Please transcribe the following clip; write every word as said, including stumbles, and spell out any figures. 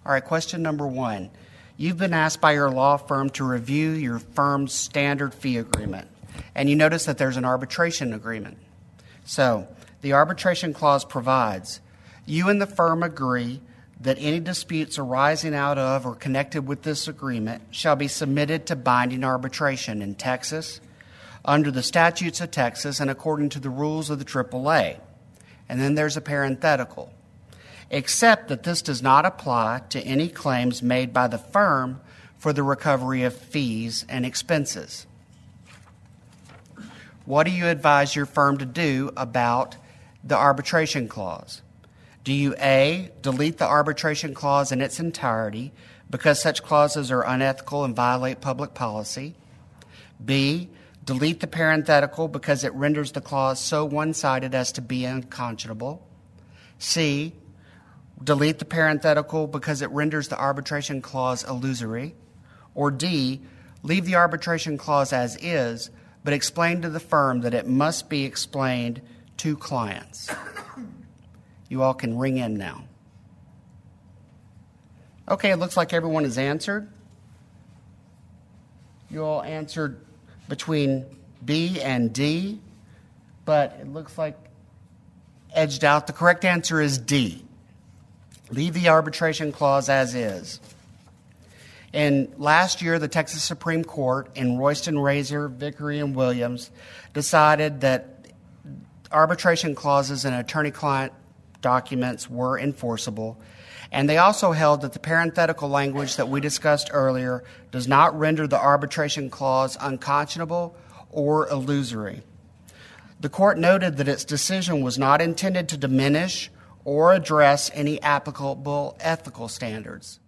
All right, question number one. You've been asked by your law firm to review your firm's standard fee agreement, and you notice that there's an arbitration agreement. So, the arbitration clause provides, you and the firm agree that any disputes arising out of or connected with this agreement shall be submitted to binding arbitration in Texas, under the statutes of Texas and according to the rules of the triple A. And then there's a parenthetical. Except that this does not apply to any claims made by the firm for the recovery of fees and expenses. What do you advise your firm to do about the arbitration clause? Do you A, delete the arbitration clause in its entirety because such clauses are unethical and violate public policy? B, delete the parenthetical because it renders the clause so one-sided as to be unconscionable? C, delete the parenthetical because it renders the arbitration clause illusory? Or D, leave the arbitration clause as is, but explain to the firm that it must be explained to clients? You all can ring in now. Okay, it looks like everyone has answered. You all answered between B and D, but it looks like edged out. The correct answer is D. Leave the arbitration clause as is. And last year, the Texas Supreme Court in Royston, Razor, Vickery, and Williams decided that arbitration clauses in attorney-client documents were enforceable. And they also held that the parenthetical language that we discussed earlier does not render the arbitration clause unconscionable or illusory. The court noted that its decision was not intended to diminish or address any applicable ethical standards.